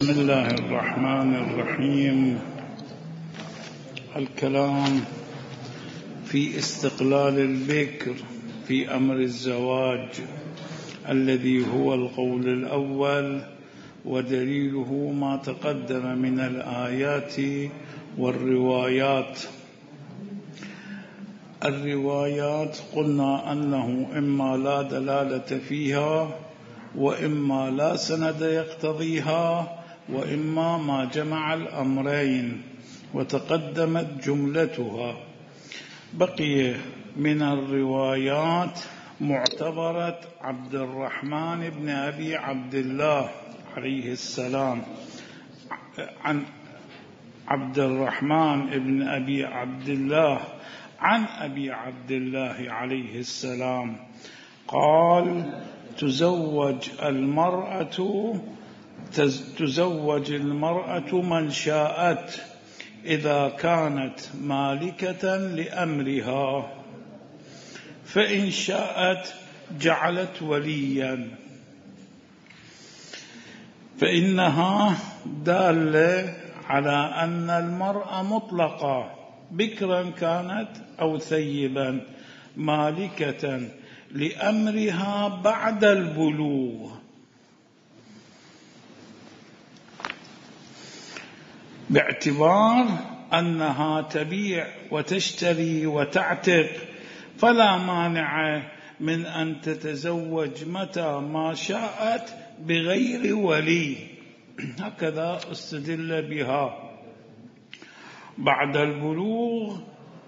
بسم الله الرحمن الرحيم. الكلام في استقلال البكر في أمر الزواج الذي هو القول الأول، ودليله ما تقدم من الآيات والروايات. الروايات قلنا أنه إما لا دلالة فيها، وإما لا سند يقتضيها، وإما ما جمع الأمرين، وتقدمت جملتها. بقي من الروايات معتبرة عبد الرحمن بن أبي عبد الله عليه السلام، عن عبد الرحمن بن أبي عبد الله عن أبي عبد الله عليه السلام قال: تزوج المرأة من شاءت إذا كانت مالكة لأمرها، فإن شاءت جعلت وليا. فإنها دالة على أن المرأة مطلقة بكرا كانت أو ثيبا مالكة لأمرها بعد البلوغ، باعتبار أنها تبيع وتشتري وتعتق، فلا مانع من أن تتزوج متى ما شاءت بغير ولي. هكذا استدل بها بعد البلوغ،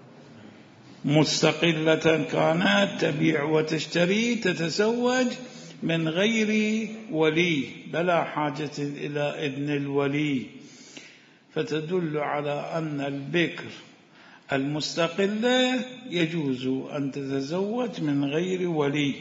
مستقلة كانت تبيع وتشتري تتزوج من غير ولي بلا حاجة إلى إذن الولي، فتدل على أن البكر المستقلة يجوز أن تتزوج من غير ولي.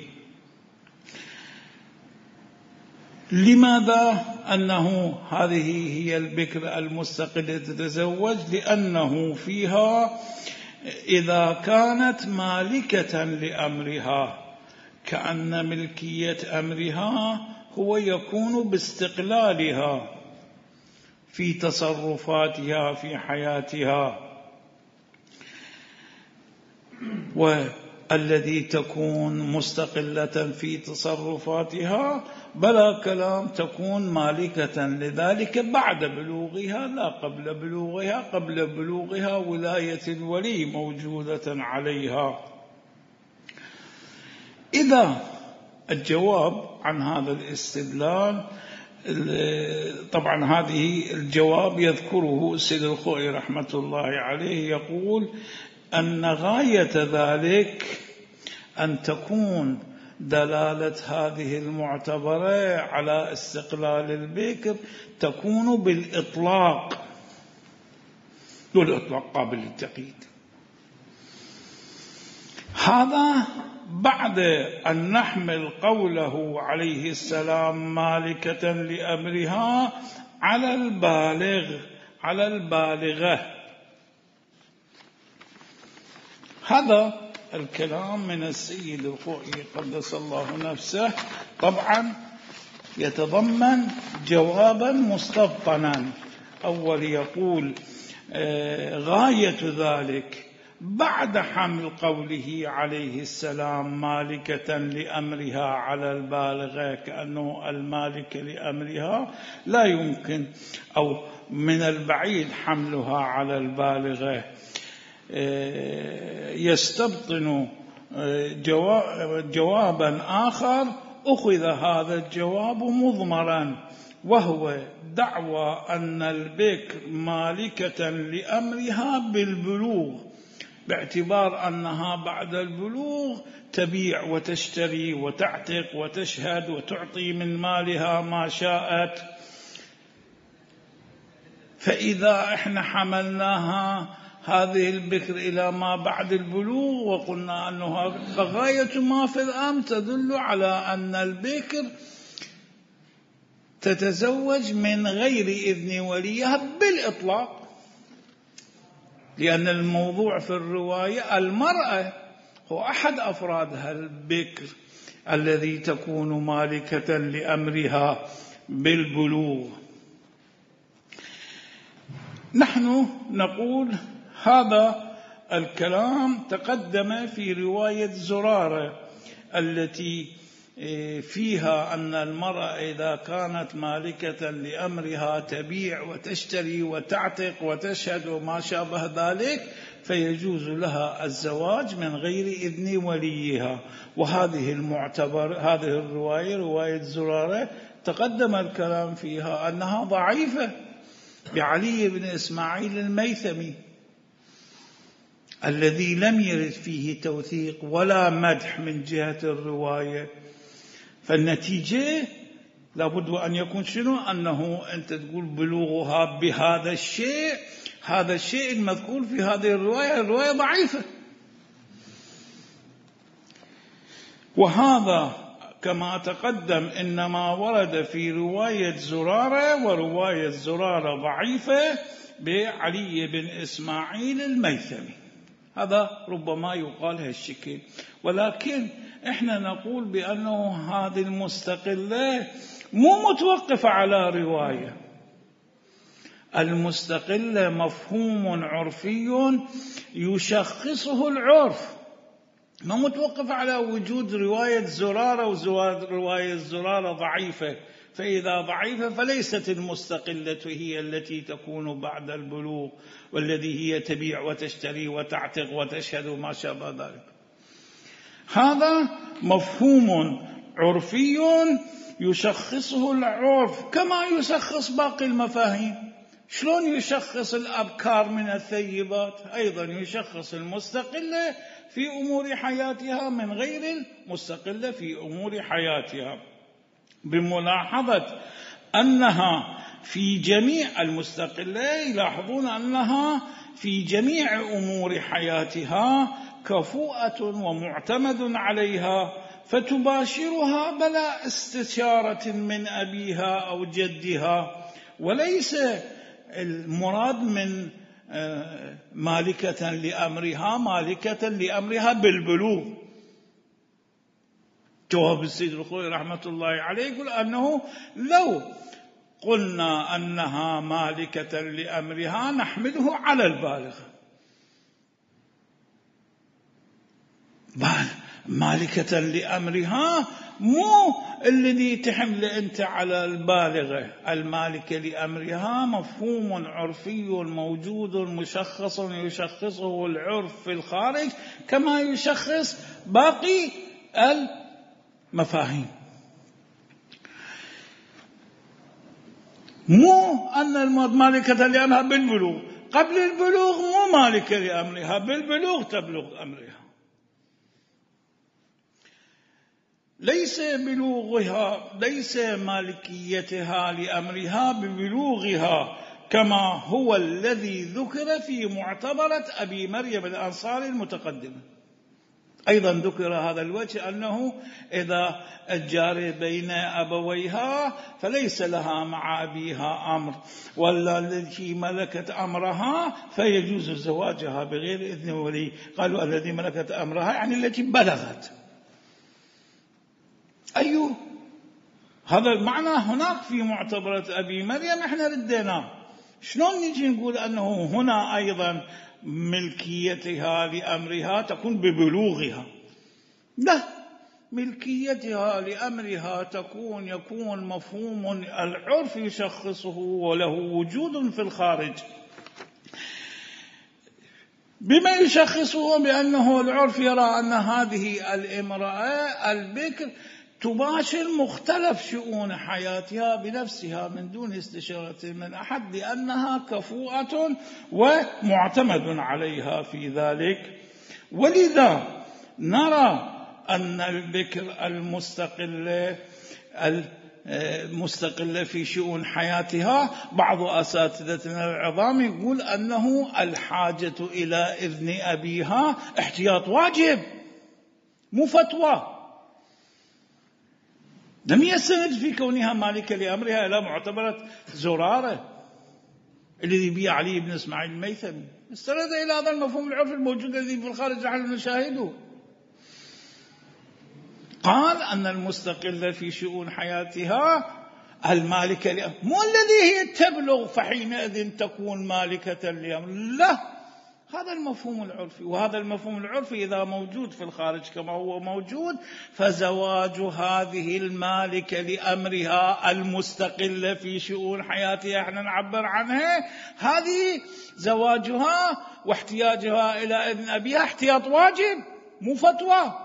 لماذا أنه هذه هي البكر المستقلة تتزوج؟ لأنه فيها إذا كانت مالكة لأمرها، كأن ملكية أمرها هو يكون باستقلالها في تصرفاتها في حياتها، والذي تكون مستقلة في تصرفاتها بلا كلام تكون مالكة لذلك بعد بلوغها لا قبل بلوغها. قبل بلوغها ولاية الولي موجودة عليها. إذا الجواب عن هذا الاستدلال، طبعا هذه الجواب يذكره سيد الخوئي رحمة الله عليه، يقول أن غاية ذلك أن تكون دلالة هذه المعتبرة على استقلال البكر تكون بالإطلاق، والإطلاق قابل للتقييد. هذا بعد أن نحمل قوله عليه السلام مالكة لأمرها على البالغة. هذا الكلام من السيد الخوئي قدس الله نفسه، طبعا يتضمن جوابا مستبطنا. أول يقول غاية ذلك بعد حمل قوله عليه السلام مالكة لأمرها على البالغة، كأنه المالكة لأمرها لا يمكن أو من البعيد حملها على البالغة. يستبطن جوابا آخر أخذ هذا الجواب مضمرا، وهو دعوى أن البكر مالكة لأمرها بالبلوغ، باعتبار أنها بعد البلوغ تبيع وتشتري وتعتق وتشهد وتعطي من مالها ما شاءت. فإذا احنا حملناها هذه البكر إلى ما بعد البلوغ وقلنا أنها غاية ما في الأمر تدل على أن البكر تتزوج من غير إذن وليها بالإطلاق، لأن الموضوع في الرواية المرأة هو أحد أفرادها البكر الذي تكون مالكة لأمرها بالبلوغ. نحن نقول هذا الكلام تقدم في رواية زرارة التي فيها أن المرأة إذا كانت مالكة لأمرها تبيع وتشتري وتعتق وتشهد وما شابه ذلك فيجوز لها الزواج من غير إذن وليها. وهذه هذه الرواية رواية زرارة تقدم الكلام فيها أنها ضعيفة بعلي بن إسماعيل الميثمي الذي لم يرد فيه توثيق ولا مدح من جهة الرواية. فالنتيجة لابد أن يكون شنو؟ أنه أنت تقول بلوغها بهذا الشيء، هذا الشيء المذكور في هذه الرواية ضعيفة. وهذا كما تقدم إنما ورد في رواية زرارة، ورواية زرارة ضعيفة بعلي بن إسماعيل الميثمي. هذا ربما يقال هالشكل، ولكن احنا نقول بأنه هذه المستقلة مو متوقفة على رواية. المستقلة مفهوم عرفي يشخصه العرف، ما متوقف على وجود رواية زرارة ورواية زرارة ضعيفة. فإذا ضعيفة فليست المستقلة هي التي تكون بعد البلوغ، والذي هي تبيع وتشتري وتعتق وتشهد وما شابه ذلك. هذا مفهوم عرفي يشخصه العرف كما يشخص باقي المفاهيم. شلون يشخص الأبكار من الثيبات؟ أيضا يشخص المستقلة في أمور حياتها من غير المستقلة في أمور حياتها، بملاحظة أنها في جميع المستقلة يلاحظون أنها في جميع أمور حياتها كفؤة ومعتمد عليها، فتباشرها بلا استشارة من أبيها أو جدها. وليس المراد من مالكة لأمرها بالبلوغ. جواب السيد الخوئي رحمة الله عليه يقول أنه لو قلنا أنها مالكة لأمرها نحمله على البالغ، مالكة لأمرها مو الذي تحمل أنت على البالغة. المالكة لأمرها مفهوم عرفي موجود مشخص يشخصه العرف في الخارج كما يشخص باقي المفاهيم. مو أن المالكة لأمرها بالبلوغ، قبل البلوغ مو مالكة لأمرها، بالبلوغ تبلغ أمرها. ليس بلوغها، ليس مالكيتها لأمرها ببلوغها كما هو الذي ذكر في معتبرة أبي مريم الأنصاري المتقدمة. أيضا ذكر هذا الوجه أنه إذا الجارية بين أبويها فليس لها مع أبيها أمر، ولا التي ملكت أمرها فيجوز زواجها بغير إذن ولي. قالوا الذي ملكت أمرها يعني التي بلغت. أيوه هذا المعنى هناك في معتبرة أبي مريم احنا رديناه. شلون نجي نقول أنه هنا أيضا ملكيتها لأمرها تكون ببلوغها؟ لا، ملكيتها لأمرها يكون مفهوم العرف يشخصه وله وجود في الخارج. بما يشخصه بأنه العرف يرى أن هذه الامرأة البكر تباشر مختلف شؤون حياتها بنفسها من دون استشارة من أحد، لأنها كفؤة ومعتمد عليها في ذلك. ولذا نرى أن البكر المستقلة في شؤون حياتها، بعض أساتذتنا العظام يقول أنه الحاجة إلى إذن أبيها احتياط واجب مو فتوى. لم يستند في كونها مالكة لأمرها إلى معتبرة زرارة الذي بيه علي بن إسماعيل الميثمي، استند إلى هذا المفهوم العرفي الموجود الذي في الخارج نحن نشاهده. قال أن المستقلة في شؤون حياتها المالكة مو الذي هي تبلغ فحينئذ تكون مالكة لأمر، لا، هذا المفهوم العرفي. وهذا المفهوم العرفي إذا موجود في الخارج كما هو موجود، فزواج هذه المالكة لأمرها المستقلة في شؤون حياتها احنا نعبر عنها، هذه زواجها واحتياجها إلى إذن أبيها احتياط واجب مو فتوى.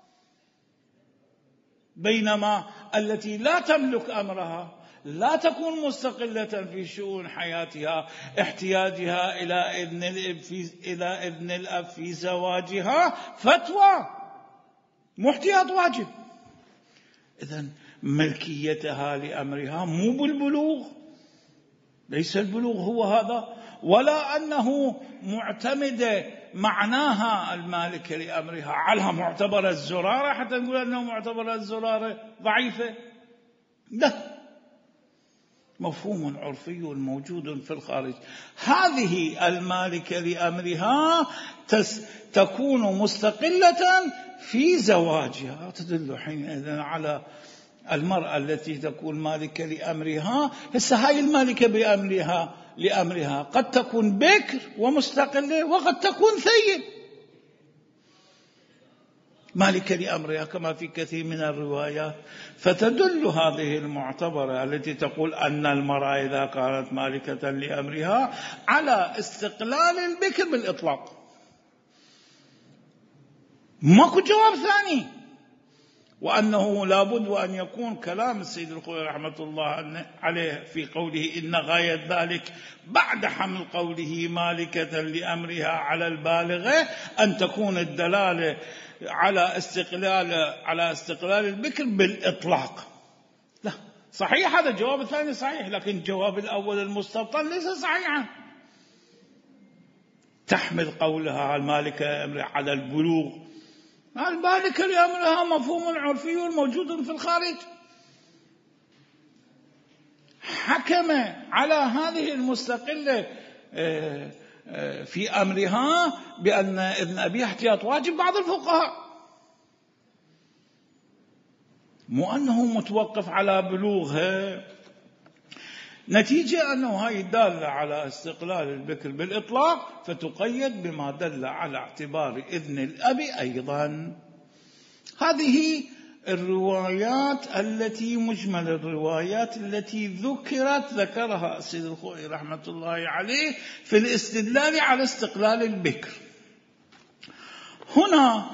بينما التي لا تملك أمرها لا تكون مستقلة في شؤون حياتها، احتياجها إلى إذن الأب في زواجها فتوى مو احتياط واجب. إذن ملكيتها لأمرها مو بالبلوغ، ليس البلوغ هو هذا، ولا أنه معتمدة معناها المالكة لأمرها على معتبر الزرارة حتى نقول أنه معتبر الزرارة ضعيفة، لا، مفهوم عرفي موجود في الخارج. هذه المالكة لأمرها تكون مستقلة في زواجها، تدل حينئذ على المرأة التي تكون مالكة لأمرها. هسه هاي المالكة لأمرها قد تكون بكر ومستقلة، وقد تكون ثيب مالكة لأمرها كما في كثير من الروايات. فتدل هذه المعتبرة التي تقول أن المرأة إذا كانت مالكة لأمرها على استقلال البكر بالإطلاق. ماكو جواب ثاني، وأنه لابد أن يكون كلام السيد الخوئي رحمة الله عليه في قوله إن غاية ذلك بعد حمل قوله مالكة لأمرها على البالغة أن تكون الدلالة على استقلال البكر بالإطلاق. لا، صحيح هذا الجواب الثاني صحيح، لكن الجواب الأول المستبطن ليس صحيحا. تحمل قولها المالكة على البلوغ، المالكة لأمرها مفهوم عرفي موجود في الخارج. حكم على هذه المستقلة في أمرها بأن إذن أبيها احتياط واجب بعض الفقهاء، مو أنه متوقف على بلوغها، نتيجة أنه هاي دالة على استقلال البكر بالإطلاق، فتقيد بما دل على اعتبار إذن الأب أيضا. هذه الروايات التي مجمل الروايات التي ذكرها السيد الخوئي رحمة الله عليه في الاستدلال على استقلال البكر. هنا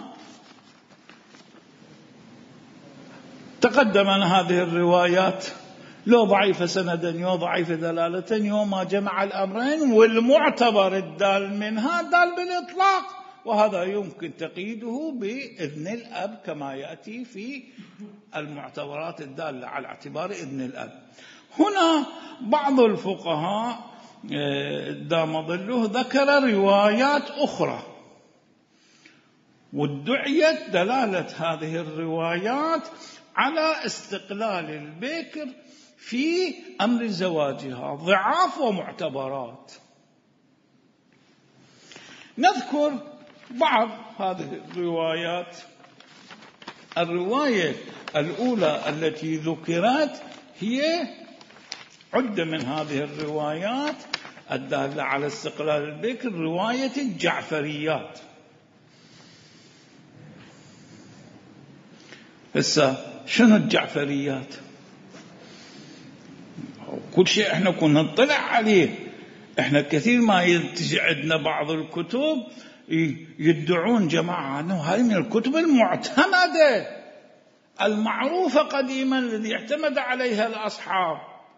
تقدم أن هذه الروايات لو ضعيفة سندا يو ضعيفة دلالة يو ما جمع الأمرين، والمعتبر الدال منها دال بالإطلاق، وهذا يمكن تقييده بإذن الأب كما يأتي في المعتبرات الدالة على اعتبار إذن الأب. هنا بعض الفقهاء دام ظله ذكر روايات أخرى، وادعيت دلالة هذه الروايات على استقلال البكر في أمر زواجها ضعاف ومعتبرات. نذكر بعض هذه الروايات. الرواية الأولى التي ذكرت هي عدة من هذه الروايات الدالة على استقلال البكر، رواية الجعفريات. هسه شنو الجعفريات؟ كل شيء احنا كنا نطلع عليه. احنا كثير ما ينتج عندنا بعض الكتب يدعون جماعة انه هذه من الكتب المعتمدة المعروفة قديما الذي اعتمد عليها الأصحاب،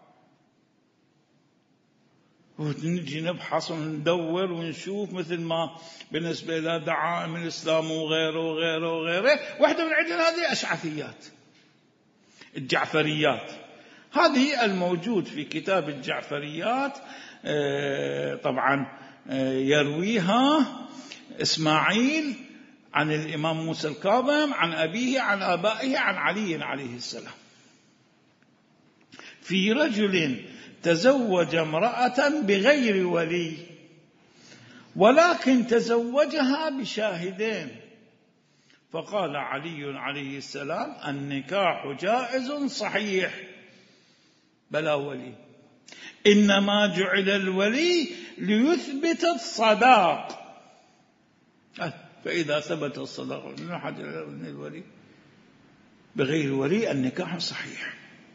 ونجي نبحث وندور ونشوف مثل ما بالنسبة إلى دعائم الإسلام وغيره وغيره وغيره. واحدة من عندنا هذه أشعثيات الجعفريات. هذه الموجود في كتاب الجعفريات طبعا يرويها إسماعيل عن الإمام موسى الكاظم عن أبيه عن آبائه عن علي عليه السلام. في رجل تزوج امرأة بغير ولي، ولكن تزوجها بشاهدين، فقال علي عليه السلام النكاح جائز صحيح، بلا ولي، إنما جعل الولي ليثبت الصداق، فإذا ثبت الصداق من أحد الولي بغير ولي النكاح صحيح.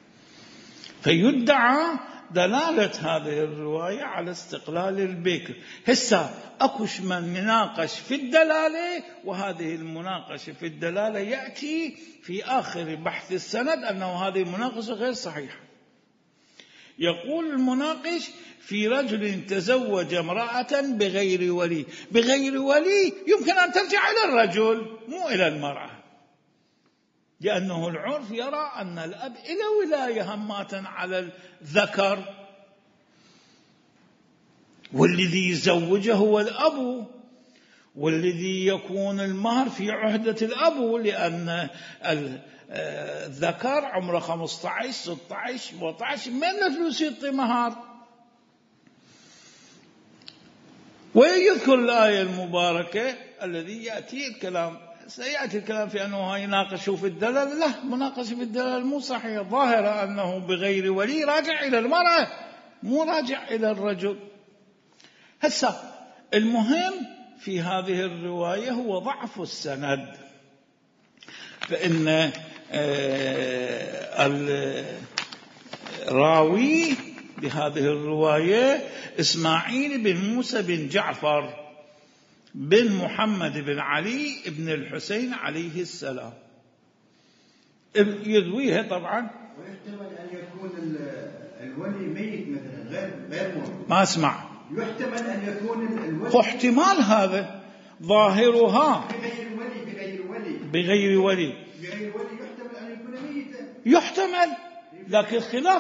فيدعى دلالة هذه الرواية على استقلال البكر. هسه أكوش من مناقش في الدلالة، وهذه المناقشة في الدلالة يأتي في آخر بحث السند أنه هذه المناقشة غير صحيحة. يقول المناقش: في رجل تزوج امرأة بغير ولي. بغير ولي يمكن أن ترجع إلى الرجل مو إلى المرأة، لأنه العرف يرى أن الأب إلى ولاية همة على الذكر، والذي يزوجه هو الأب، والذي يكون المهر في عهدة الأب، لأن الذكر عمره 15 16 17 من الفلوس يعطي مهر. ويذكر الآية المباركة الذي يأتي الكلام، سيأتي الكلام في أنه يناقشوا في الدلال. لا، مناقشة في الدلال مو صحيح، ظاهرة أنه بغير ولي راجع إلى المرأة مو راجع إلى الرجل. هسه المهم في هذه الرواية هو ضعف السند، فإن الراوي بهذه الرواية إسماعيل بن موسى بن جعفر بن محمد بن علي بن الحسين عليه السلام، يرويها طبعا. ويحتمل أن يكون الولي ميت مثلا غير موجود. ما أسمع. يحتمل أن يكون الولي احتمال، هذا ظاهرها بغير ولي يحتمل أن يكون ميتا. يحتمل، لكن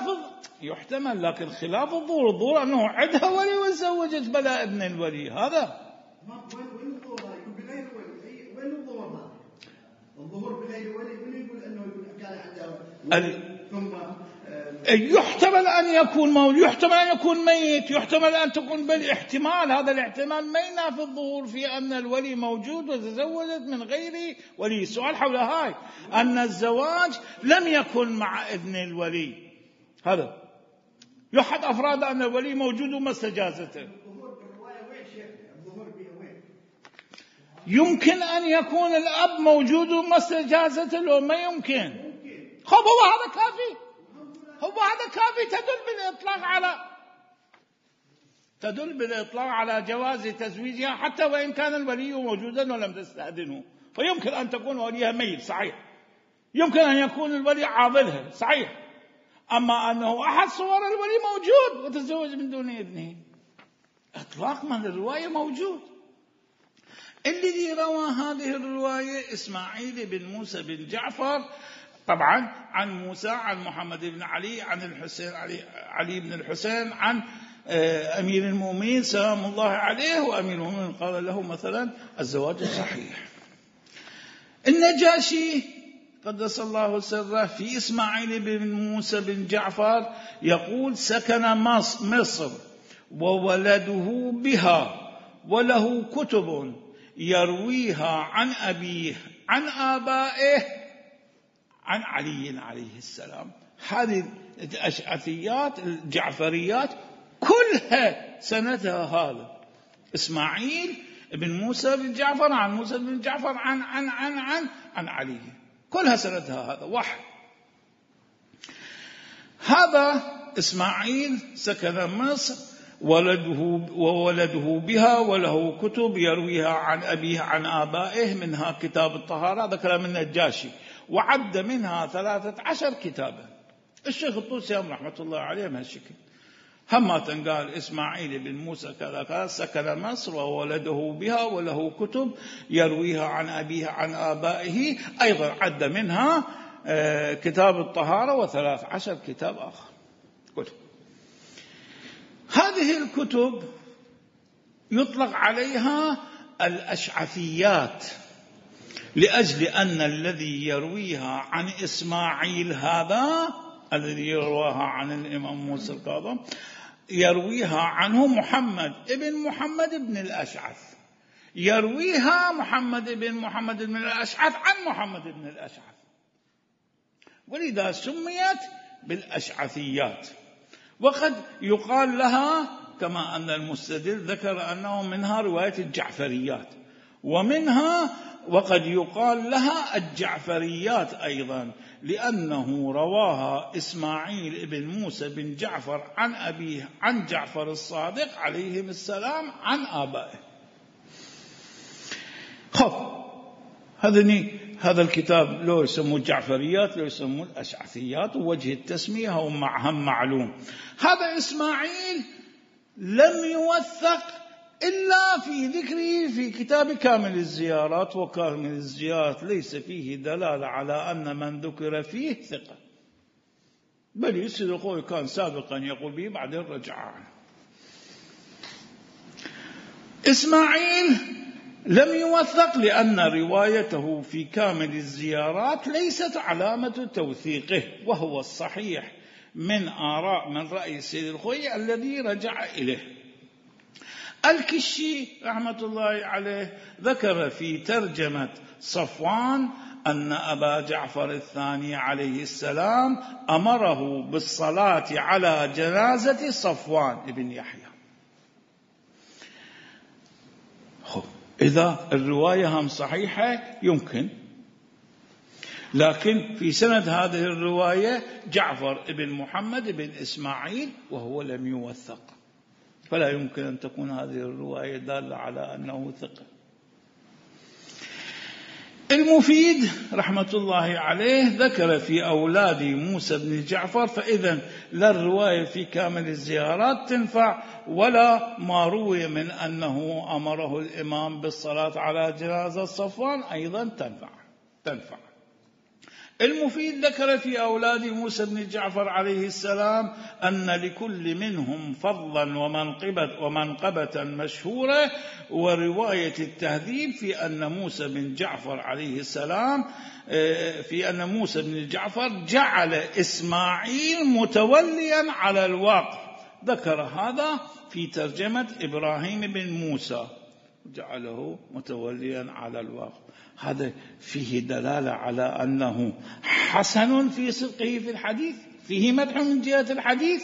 خلاف الظهور أنه عندها ولي وتزوجت بلا ابن الولي. هذا وين الظهور يكون بغير ولي؟ وين الظهور؟ الظهور بغير ولي من يقول أنه كان عنده ولي ثم يحتمل أن يكون موجود، يحتمل أن يكون ميت، يحتمل أن تكون بالاحتمال. هذا الاحتمال ما ينافي الظهور في أن الولي موجود وتزوجت من غير ولي. السؤال حول هاي أن الزواج لم يكن مع ابن الولي، هذا يحد أفراد أن الولي موجود وما استجازته. يمكن أن يكون الأب موجود وما استجازته، لو ما يمكن. خب هو هذا كافي تدل بالإطلاق على جواز تزويجها حتى وإن كان الولي موجودا ولم تستأذنه. فيمكن أن تكون وليها ميت صحيح، يمكن أن يكون الولي عاضلها صحيح، أما أنه أحد صور الولي موجود وتزوج من دون إذنه إطلاق من الرواية موجود. الذي روى هذه الرواية إسماعيل بن موسى بن جعفر، طبعا عن موسى عن محمد بن علي عن الحسين علي بن الحسين عن أمير المؤمنين سلام الله عليه، وأمير المؤمنين قال له مثلا الزواج صحيح. النجاشي قدس الله سره في إسماعيل بن موسى بن جعفر يقول: سكن مصر وولده بها وله كتب يرويها عن أبيه عن آبائه عن علي عليه السلام. هذه الأشعثيات الجعفريات كلها سندها هذا إسماعيل بن موسى بن جعفر عن موسى بن جعفر عن عن عن عن عن علي، كلها سندها هذا واحد. هذا إسماعيل سكن مصر وولده بها وله كتب يرويها عن أبيه عن آبائه، منها كتاب الطهارة، هذا كلام النجاشي، وعد منها 13 كتابا. الشيخ الطوسي رحمة الله عليه بهالشكل هما تنقال إسماعيل بن موسى كذا سكن مصر وولده بها وله كتب يرويها عن أبيه عن آبائه، أيضا عد منها كتاب الطهارة و13 كتاب آخر كتب. هذه الكتب يطلق عليها الأشعثيات، لأجل أن الذي يرويها عن إسماعيل هذا الذي يرواها عن الإمام موسى الكاظم يرويها عنه محمد بن الأشعث، يرويها محمد بن الأشعث عن محمد بن الأشعث، ولذا سميت بالأشعثيات. وقد يقال لها كما أن المستدل ذكر أنه منها رواية الجعفريات، وقد يقال لها الجعفريات أيضا، لأنه رواها إسماعيل بن موسى بن جعفر عن أبيه عن جعفر الصادق عليهم السلام عن آبائه. هذا الكتاب لو يسموه الجعفريات لو يسموه الأشعثيات، ووجه التسمية هو هم معلوم. هذا إسماعيل لم يوثق إلا في ذكره في كتاب كامل الزيارات، وكامل الزيارات ليس فيه دلالة على أن من ذكر فيه ثقة، بل يصدق كان سابقا يقول به بعدين رجع عنه. إسماعيل لم يوثق لأن روايته في كامل الزيارات ليست علامة توثيقه، وهو الصحيح من رأي السيد الخوئي الذي رجع إليه. الكشي رحمة الله عليه ذكر في ترجمة صفوان أن أبا جعفر الثاني عليه السلام أمره بالصلاة على جنازة صفوان ابن يحيى. إذا الرواية هم صحيحة يمكن، لكن في سند هذه الرواية جعفر ابن محمد بن إسماعيل وهو لم يوثق، فلا يمكن أن تكون هذه الرواية دالة على أنه ثقة. المفيد رحمة الله عليه ذكر في أولاد موسى بن جعفر، فإذا لا الرواية في كامل الزيارات تنفع ولا ما روي من أنه أمره الإمام بالصلاة على جنازة صفوان أيضا تنفع. المفيد ذكر في أولاد موسى بن جعفر عليه السلام أن لكل منهم فضلا ومنقبة مشهورة، ورواية التهذيب في أن موسى بن جعفر عليه السلام جعل إسماعيل متوليا على الواقف، ذكر هذا في ترجمة إبراهيم بن موسى، جعله متوليا على الواقف. هذا فيه دلالة على أنه حسن في صدقه في الحديث، فيه مدح من جهة الحديث،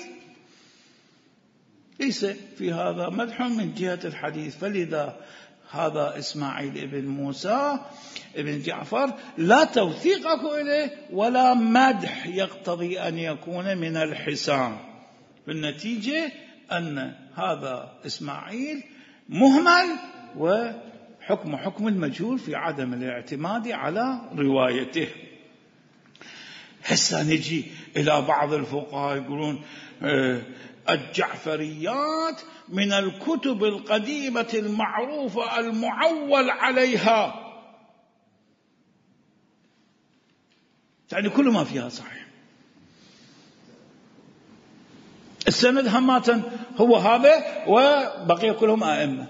ليس في هذا مدح من جهة الحديث. فلذا هذا إسماعيل بن موسى بن جعفر لا توثيق إليه ولا مدح يقتضي أن يكون من الحسان. بالنتيجة أن هذا إسماعيل مهمل وحكم المجهول في عدم الاعتماد على روايته. هسه نجي إلى بعض الفقهاء يقولون الجعفريات من الكتب القديمة المعروفة المعول عليها، يعني كل ما فيها صحيح. السند هماتا هو هذا وبقي كلهم أئمة.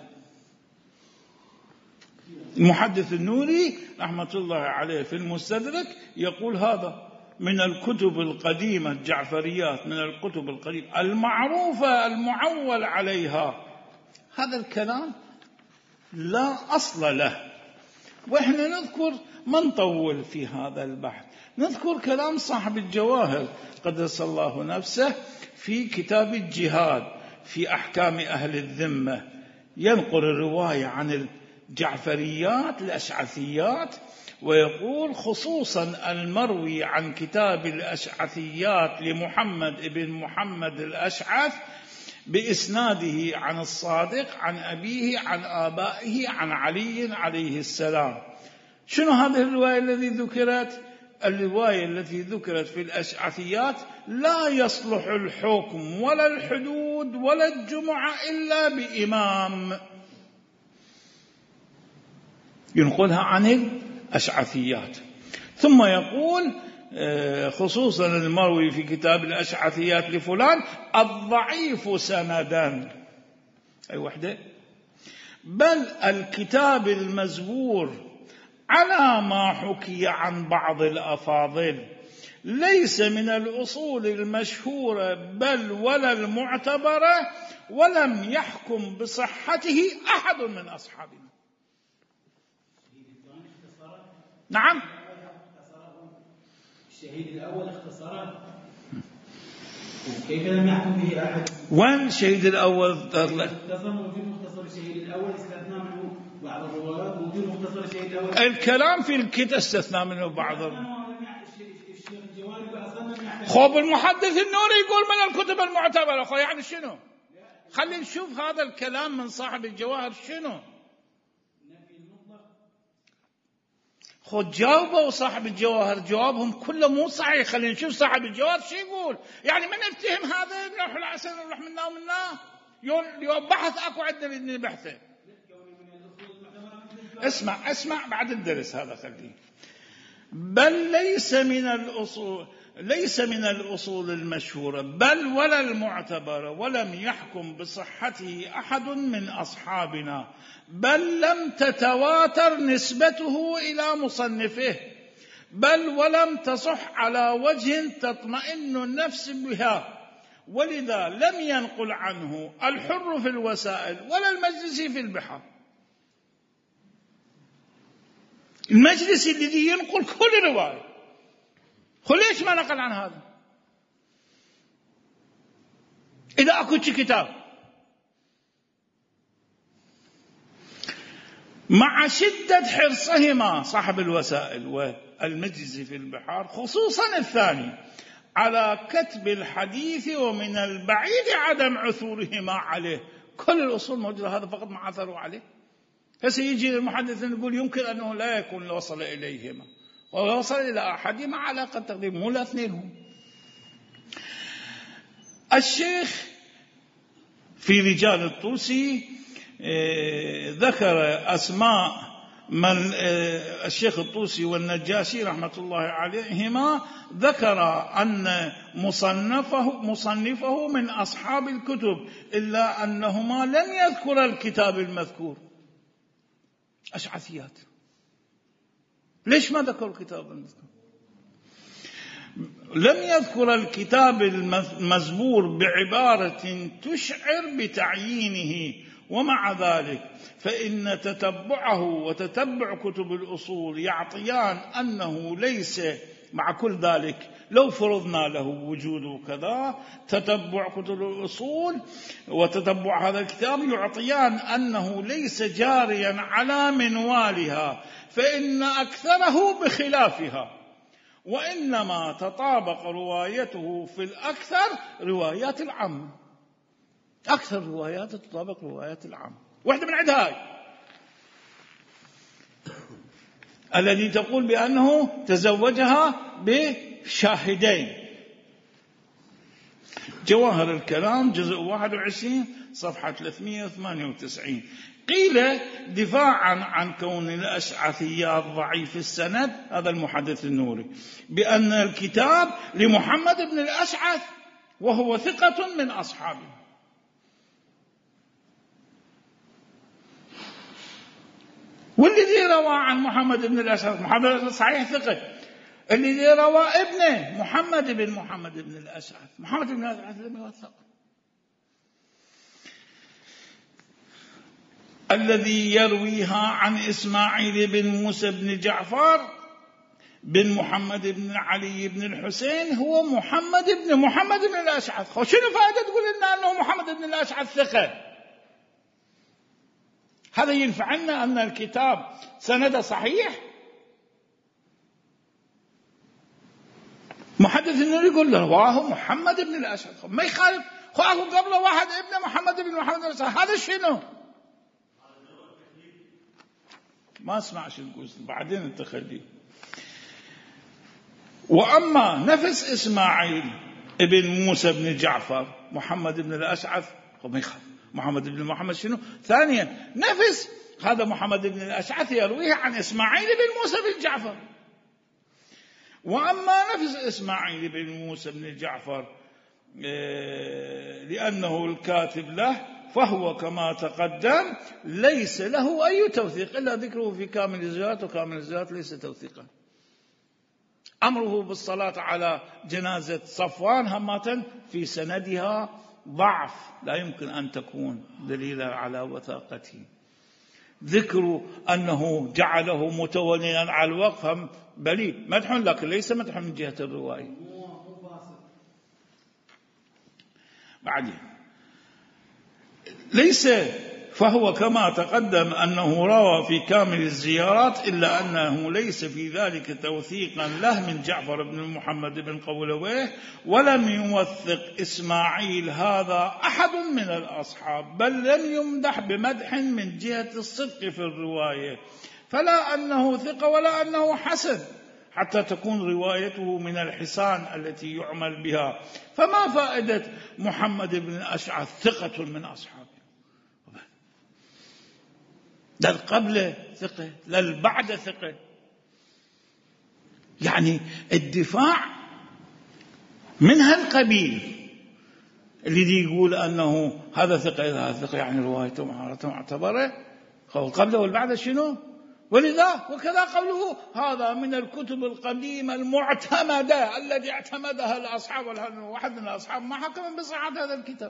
المحدث النوري رحمة الله عليه في المستدرك يقول هذا من الكتب القديمة، الجعفريات من الكتب القديمة المعروفة المعول عليها. هذا الكلام لا أصل له، وإحنا نذكر ما نطول في هذا البحث، نذكر كلام صاحب الجواهر قدس الله نفسه في كتاب الجهاد في أحكام أهل الذمة، ينقل الرواية عن الجعفريات الأشعثيات، ويقول خصوصا المروي عن كتاب الأشعثيات لمحمد بن محمد الأشعث بإسناده عن الصادق عن أبيه عن آبائه عن علي عليه السلام. شنو هذه الرواية التي ذكرت؟ الرواية التي ذكرت في الأشعثيات لا يصلح الحكم ولا الحدود ولا الجمعة إلا بإمام، ينقلها عن الأشعثيات. ثم يقول خصوصا المروي في كتاب الأشعثيات لفلان الضعيف سندا، أي وحدة، بل الكتاب المزبور على ما حكي عن بعض الأفاضل ليس من الأصول المشهورة بل ولا المعتبرة، ولم يحكم بصحته أحد من أصحابنا. نعم، الشهيد الأول اختصارا كيف لم يحكم به أحد؟ وين الشهيد الأول؟ اتصلوا في مختصر الشهيد الأول استثنى منه بعض الروايات، وفي مختصر الشهيد الأول الكلام في الكتاب استثنى منه بعض. خب المحدث النوري يقول من الكتب المعتبرة، يعني شنو؟ خلينا نشوف هذا الكلام من صاحب الجواهر شنو. خد جاوبوا صاحب الجواهر، جوابهم كله مو صحيح. خلينا نشوف صاحب الجواهر شو يقول. يعني من افتهم هذا نروح العسل نروح منا يوم بحث اكو عندنا بحثه. اسمع بعد الدرس هذا خليه. بل ليس من الأصول المشهورة بل ولا المعتبرة، ولم يحكم بصحته أحد من أصحابنا، بل لم تتواتر نسبته إلى مصنفه، بل ولم تصح على وجه تطمئن النفس بها، ولذا لم ينقل عنه الحر في الوسائل ولا المجلسي في البحار. المجلس الذي ينقل كل رواية، ليش ما نقل عن هذا؟ إذا أكو كتاب مع شدة حرصهما صاحب الوسائل والمجلس في البحار خصوصا الثاني على كتب الحديث، ومن البعيد عدم عثورهما عليه. كل الأصول موجودة، هذا فقط ما عثروا عليه. هسه يجي المحدث يقول يمكن أنه لا يكون وصل إليهما، ووصل إلى أحدهما على قد تقديم، مو الاثنين هم. الشيخ في رجال الطوسي ذكر أسماء من الشيخ الطوسي والنجاشي رحمة الله عليهما، ذكر أن مصنفه من أصحاب الكتب، إلا أنهما لم يذكر الكتاب المذكور. أشعثيات. ليش ما ذكر الكتاب المذكور؟ لم يذكر الكتاب المزبور بعبارة تشعر بتعيينه، ومع ذلك فإن تتبعه وتتبع كتب الأصول يعطيان أنه ليس، مع كل ذلك لو فرضنا له وجود كذا، تتبع كتب الأصول وتتبع هذا الكتاب يعطيان أنه ليس جاريا على منوالها، فإن أكثره بخلافها، وإنما تطابق روايته في الأكثر روايات العامة. أكثر روايات تطابق روايات العامة. واحدة من عندها هاي الذي تقول بأنه تزوجها بشاهدين. جواهر الكلام جزء 21 صفحة 398. قيل دفاعا عن كون الأشعثيات ضعيف السند، هذا المحدث النوري، بأن الكتاب لمحمد بن الأشعث وهو ثقة من أصحابه. والذي روى عن محمد بن الأشعث، محمد صحيح ثقة، الذي روى ابنه محمد بن الأشعث، محمد بن الأشعث لم يوثق. الذي يرويها عن إسماعيل بن موسى بن جعفر بن محمد بن علي بن الحسين هو محمد بن الأشعث. شنو فائدة تقول لنا أنه محمد بن الأشعث ثقة؟ هذا ينفعنا أن الكتاب سند صحيح. محدث النوري يقول له رواه محمد بن الأشعث، ما يخالف. أخو قبله واحد ابن محمد بن الأشعث، هذا شنو؟ ما اسمع شو تقول، بعدين انت خليه. وأما نفس إسماعيل ابن موسى بن جعفر محمد بن الأشعث، ما يخالف. محمد بن محمد شنو؟ ثانيا نفس هذا محمد بن الأشعث يرويه عن إسماعيل بن موسى بن جعفر. وأما نفس إسماعيل بن موسى بن جعفر لأنه الكاتب له، فهو كما تقدم ليس له أي توثيق إلا ذكره في كامل الزيات، وكامل الزيات ليس توثيقا. أمره بالصلاة على جنازة صفوان همة في سندها ضعف، لا يمكن أن تكون دليلا على وثاقته. ذكر أنه جعله متوليا على الوقف هم بليد، مدح لكن ليس مدح من جهة الرواية. بعدين ليس، فهو كما تقدم أنه روى في كامل الزيارات، إلا أنه ليس في ذلك توثيقا له من جعفر بن محمد بن قولويه، ولم يوثق إسماعيل هذا أحد من الأصحاب، بل لم يمدح بمدح من جهة الصدق في الرواية، فلا أنه ثقة ولا أنه حسن، حتى تكون روايته من الحسان التي يعمل بها. فما فائدة محمد بن الأشعث ثقة من أصحابه؟ لا قبل ثقة لا بعد ثقة. يعني الدفاع من هالقبيل الذي يقول أنه هذا ثقة يعني روايته معتبرة، قبله والبعد شنو؟ ولذا وكذا قوله هذا من الكتب القديمة المعتمدة التي اعتمدها الأصحاب، واحد من الأصحاب ما حكم بصحة هذا الكتاب.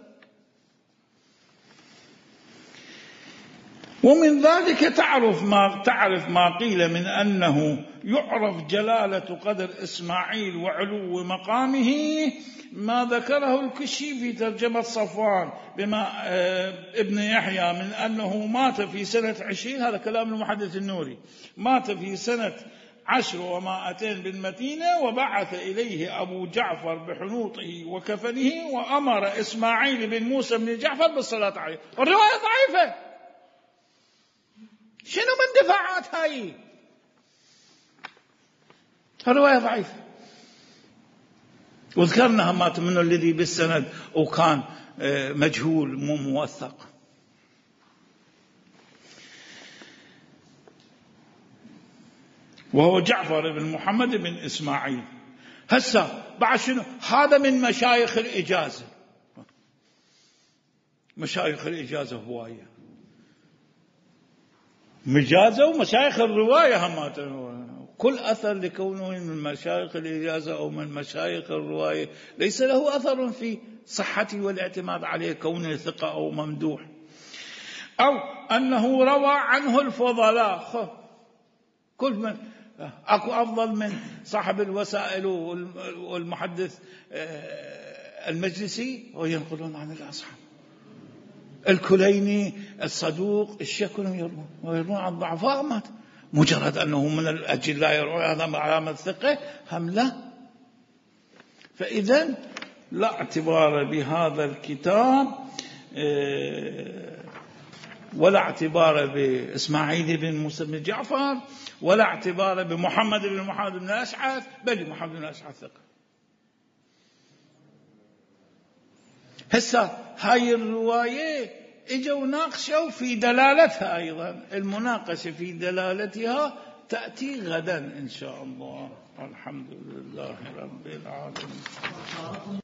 ومن ذلك تعرف ما قيل من أنه يعرف جلالة قدر إسماعيل وعلو مقامه، ما ذكره الكشي في ترجمة صفوان بما ابن يحيى من أنه مات في سنة 20، هذا كلام المحدث النوري، مات في سنة 10 و200 بالمدينة، وبعث إليه أبو جعفر بحنوطه وكفنه، وأمر إسماعيل بن موسى بن جعفر بالصلاة عليه. والرواية ضعيفة. شنو من دفاعات هاي؟ الرواية ضعيفة. وذكرنا مات منه الذي بالسند وكان مجهول مو موثق. وهو جعفر بن محمد بن إسماعيل. هسه بعد شنو؟ هذا من مشايخ الإجازة. مشايخ الإجازة هواية، مجازة ومشايخ الرواية همات، كل أثر لكونه من مشايخ الإجازة أو من مشايخ الرواية ليس له أثر في صحته والاعتماد عليه كونه ثقة أو ممدوح، أو أنه روى عنه الفضلاء. كل من أكو أفضل من صاحب الوسائل والمحدث المجلسي وينقلون عن الأصحاب. الكليني الصدوق الشيخ كلهم يروون عن ضعفاء، مات مجرد أنه من الأجلاء يروون، هذا علامة ثقة هم لا. فإذن لا اعتبار بهذا الكتاب ولا اعتبار بإسماعيل بن موسى بن جعفر، ولا اعتبار بمحمد بن محمد بن الأشعث، بل محمد بن الأشعث ثقة. هسه هاي الرواية اجوا ناقشوا في دلالتها، أيضا المناقشة في دلالتها تأتي غدا إن شاء الله. الحمد لله رب العالمين.